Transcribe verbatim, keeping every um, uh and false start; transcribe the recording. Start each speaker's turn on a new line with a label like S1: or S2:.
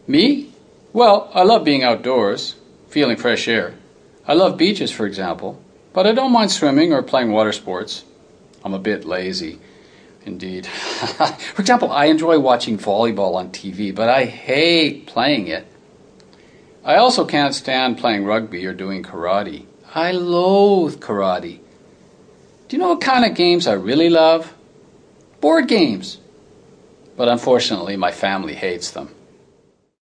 S1: Me? Well, I love being outdoors, feeling fresh air. I love beaches, for example, but I don't mind swimming or playing water sports. I'm a bit lazy, indeed. For example, I enjoy watching volleyball on T V, but I hate playing it. I also can't stand playing rugby or doing karate. I loathe karate. Do you know what kind of games I really love? Board games. But unfortunately, my family hates them.